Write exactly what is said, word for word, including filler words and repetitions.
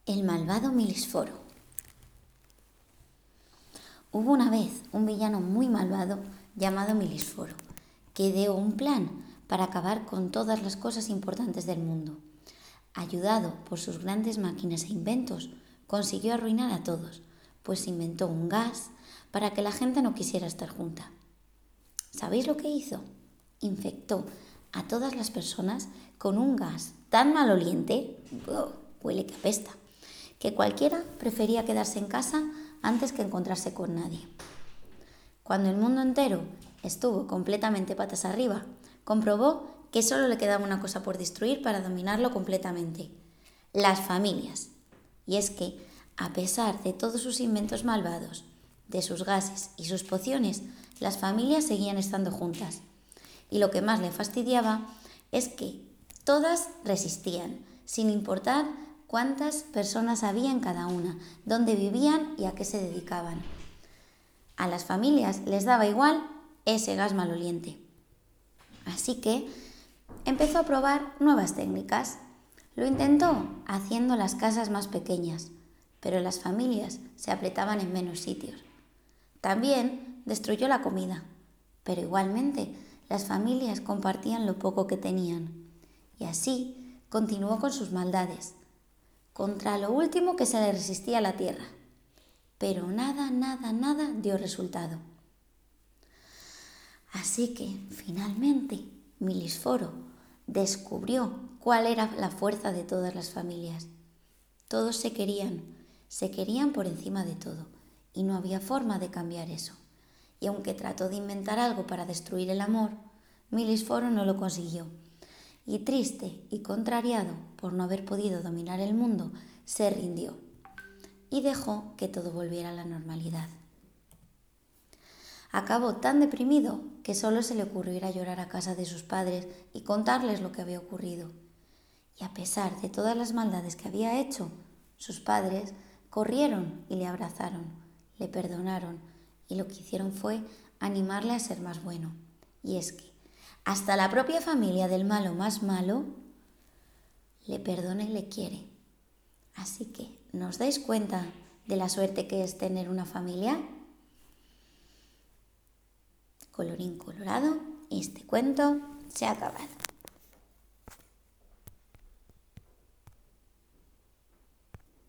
El malvado Milisforo. Hubo una vez un villano muy malvado llamado Milisforo, que ideó un plan para acabar con todas las cosas importantes del mundo. Ayudado por sus grandes máquinas e inventos, consiguió arruinar a todos, pues inventó un gas para que la gente no quisiera estar junta. ¿Sabéis lo que hizo? Infectó a todas las personas con un gas tan maloliente, ¡oh!, huele que apesta, que cualquiera prefería quedarse en casa antes que encontrarse con nadie. Cuando el mundo entero estuvo completamente patas arriba, comprobó que solo le quedaba una cosa por destruir para dominarlo completamente: las familias. Y es que, a pesar de todos sus inventos malvados, de sus gases y sus pociones, las familias seguían estando juntas. Y lo que más le fastidiaba es que todas resistían, sin importar cuántas personas había en cada una, dónde vivían y a qué se dedicaban. A las familias les daba igual ese gas maloliente. Así que empezó a probar nuevas técnicas. Lo intentó haciendo las casas más pequeñas, pero las familias se apretaban en menos sitios. También destruyó la comida, pero igualmente las familias compartían lo poco que tenían. Y así continuó con sus maldades, contra lo último que se le resistía a la tierra. Pero nada, nada, nada dio resultado. Así que, finalmente, Milisforo descubrió cuál era la fuerza de todas las familias. Todos se querían, se querían por encima de todo, y no había forma de cambiar eso. Y aunque trató de inventar algo para destruir el amor, Milisforo no lo consiguió. Y triste y contrariado por no haber podido dominar el mundo, se rindió y dejó que todo volviera a la normalidad. Acabó tan deprimido que solo se le ocurrió ir a llorar a casa de sus padres y contarles lo que había ocurrido. Y a pesar de todas las maldades que había hecho, sus padres corrieron y le abrazaron, le perdonaron, y lo que hicieron fue animarle a ser más bueno. Y es que hasta la propia familia del malo más malo le perdona y le quiere. Así que, ¿nos dais cuenta de la suerte que es tener una familia? Colorín colorado, este cuento se ha acabado.